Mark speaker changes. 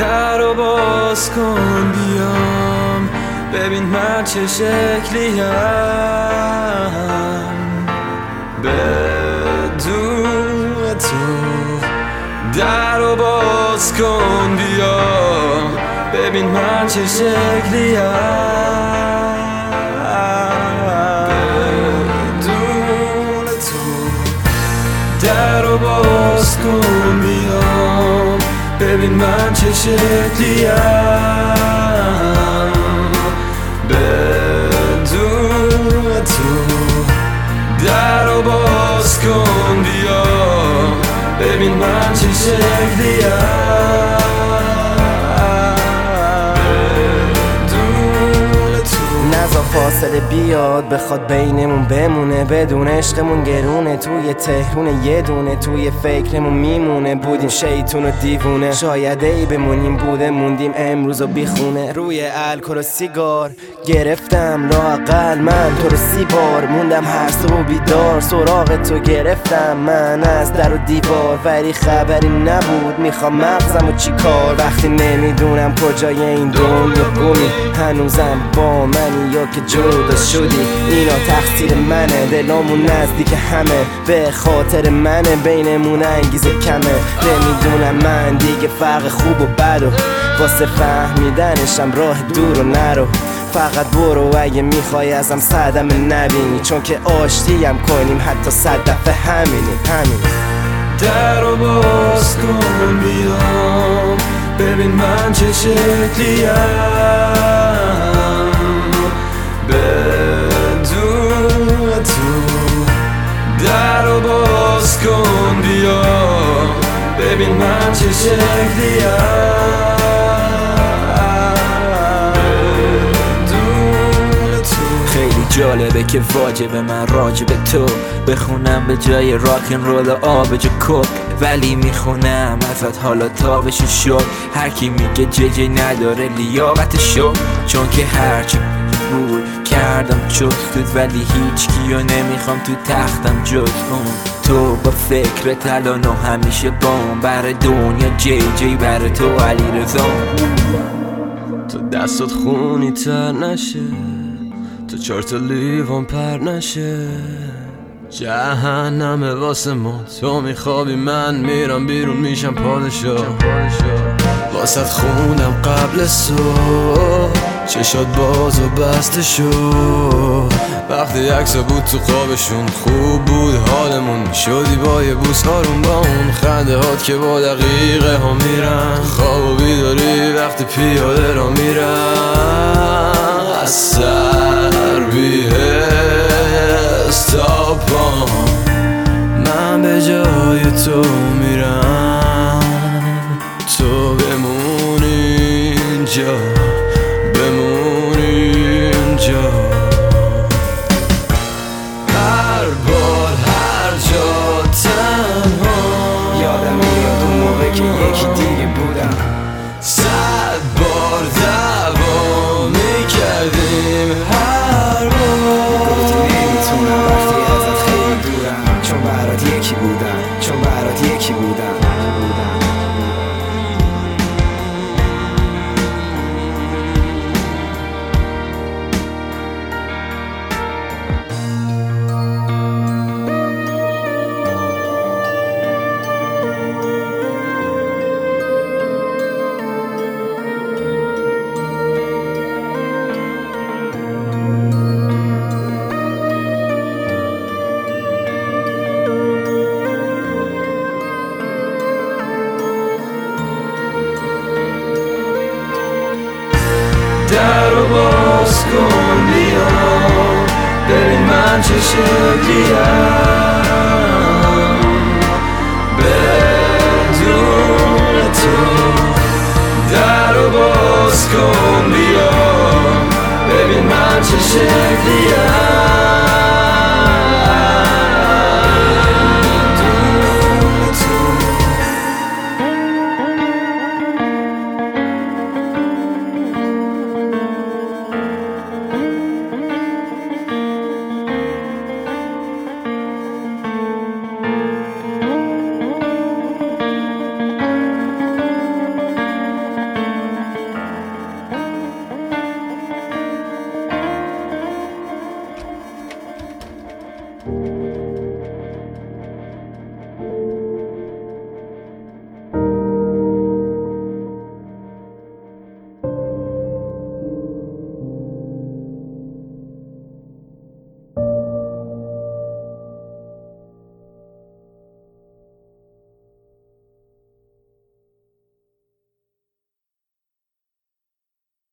Speaker 1: در رو باز کن بیام، ببین من چه شکلیم. بدون تو در رو باز کن بیام، ببین من چه شکلیم. بدون تو در رو باز کن بیام، ببین من چه شکلیم. بدون تو در رو باز کن بیا، ببین من چه شکلیم.
Speaker 2: نذار فاصله بیاد بخواد بینمون بمونه، بدون عشقمون گرونه، توی تهرون یه دونه، توی فکرمون میمونه. بودیم شیطون و دیوونه، شاید ای بمونیم بوده موندیم امروز و بیخونه. روی الکل و سیگار گرفتم لااقل من تو رو 30 بار، موندم هر صبح بیدار سراغ تو گرفتم من از در و دیوار، ولی خبری نبود میخوام مغزم و چی کار. وقتی نمیدونم کجای این دنیا گمی، هنوزم با منی یا که جدا شدی، اینا تقصیر منه، دلامون نزدیک همه به خاطر منه، بینمون انگیزه کمه. نمیدونم من دیگه فرق خوب و بد و واسه فهمیدنشم راه دور و نرو. فقط برو اگه میخوای ازم صدمه نبینی، چون که آشتیم کنیم حتی 100 دفعه همینی.
Speaker 1: در رو باز کن بیام، ببین من چه شکلیم. بدون تو در رو باز کن بیا، ببین من چه شکلیم.
Speaker 3: جالبه که واجبه من راجب تو بخونم به جای راکن رول و آبجو کوک، ولی میخونم ازت حالا تابشو شد. هر کی میگه ججی نداره لیاقتشو، چون که هرچی بود کردم جستت، ولی هیچ کیو نمیخوام تو تختم جز اون. تو با فکر الان و همیشه بام، برای دنیا جی برای تو علی رضا.
Speaker 1: تو دستات خونی تر نشه، تو 4 تا لیوان پر نشه، جهنمه واسه ما. تو میخوابی من میرم بیرون میشم پادشاه. واسه خوندم قبل صبح، چشات باز و بسته شد. وقتی عکسا بود تو خوابشون خوب بود حالمون، شدی با یه بوس آروم با اون خنده هات که با دقیقه ها میرن. خواب و بیداری وقتی پیاده را میرن، از سر بیهست تا پام من به جای تو میرم. تو بمون اینجا، بمون اینجا. هر بار هر جا تنها
Speaker 2: یادم میاد اون موقع که یکی دیگه بودم.
Speaker 1: 100 بار دعوا میکردیم هر بار.
Speaker 2: گفتی نمیتونم وقتی ازت خیلی دورم، چون برات یکی بودم، چون برات یکی بودم.
Speaker 1: در رو باز کن بیام، ببین من چه شکلیم. بدون تو در رو باز کن بیام، ببین من چه شکلیم.